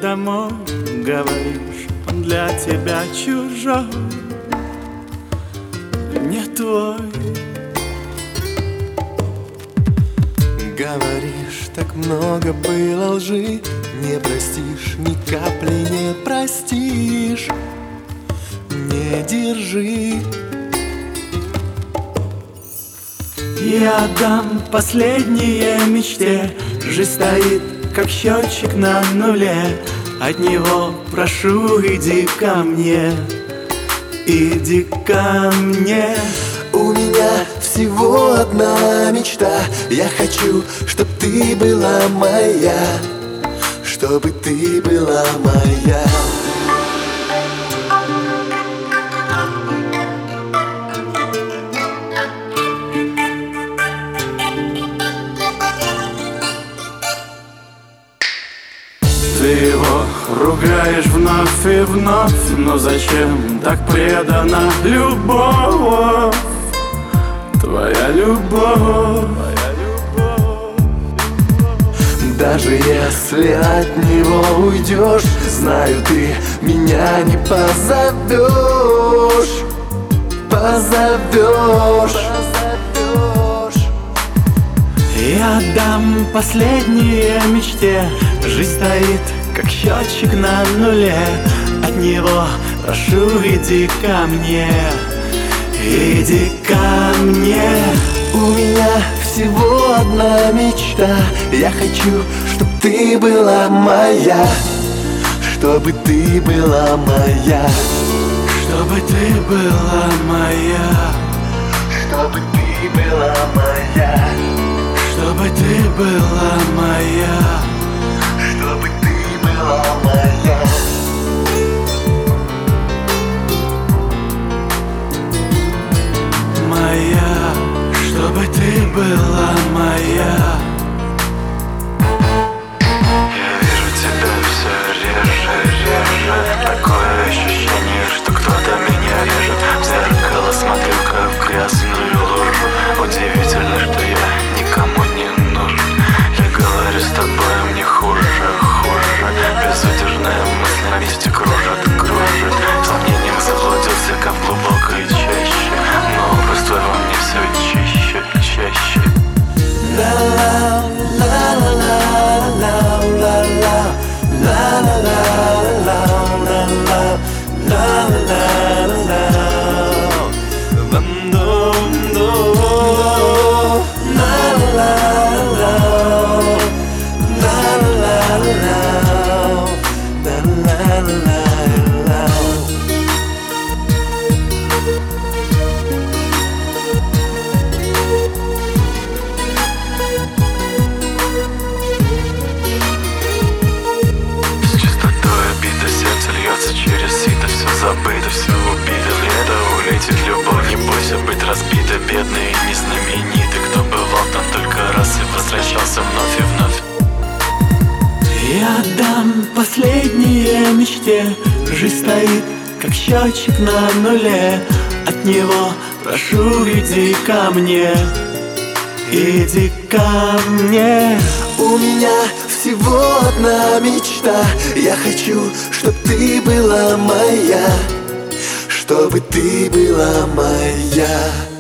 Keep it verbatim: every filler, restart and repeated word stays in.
домой, говоришь, он для тебя чужой, не твой. Говоришь, так много было лжи, не простишь, ни капли не простишь. Не держи. Я дам последние мечте, жизнь стоит, как счетчик на нуле. От него прошу, иди ко мне, иди ко мне. У меня всего одна мечта, я хочу, чтоб ты была моя, чтобы ты была моя. Ты его ругаешь вновь и вновь, но зачем так предана любовь? Твоя любовь, твоя любовь. Даже если от него уйдешь, знаю, ты меня не позовешь. Позовешь. Я дам последние мечте, жизнь стоит, как счетчик на нуле. От него прошу, иди ко мне, иди ко мне. У меня всего одна мечта, я хочу, чтоб ты была моя, чтобы ты была моя, чтобы ты была моя, чтобы ты была моя, чтобы ты была моя, чтобы ты была моя. Моя, чтобы ты была моя. Я вижу тебя все реже, реже. Такое ощущение, что кто-то меня режет. В зеркало смотрю, как в грязную лужу. Удивительно, что я никому не нужен. Я говорю с тобой, мне хуже, хуже. Безудержная мысль на месте кружит, кружит. Сомнением заблудился, как в глубокой чаще. Но образ твой во мне все чаще, чаще. Через сито все забыто, все убито. Лето улетит любовь, не бойся быть разбитой. Бедный и незнаменитый, кто бывал там только раз и возвращался вновь и вновь. Я дам последние мечте, жизнь стоит, как счетчик на нуле. От него прошу, иди ко мне, иди ко мне. У меня всего одна мечта, я хочу, чтоб ты была моя, чтобы ты была моя.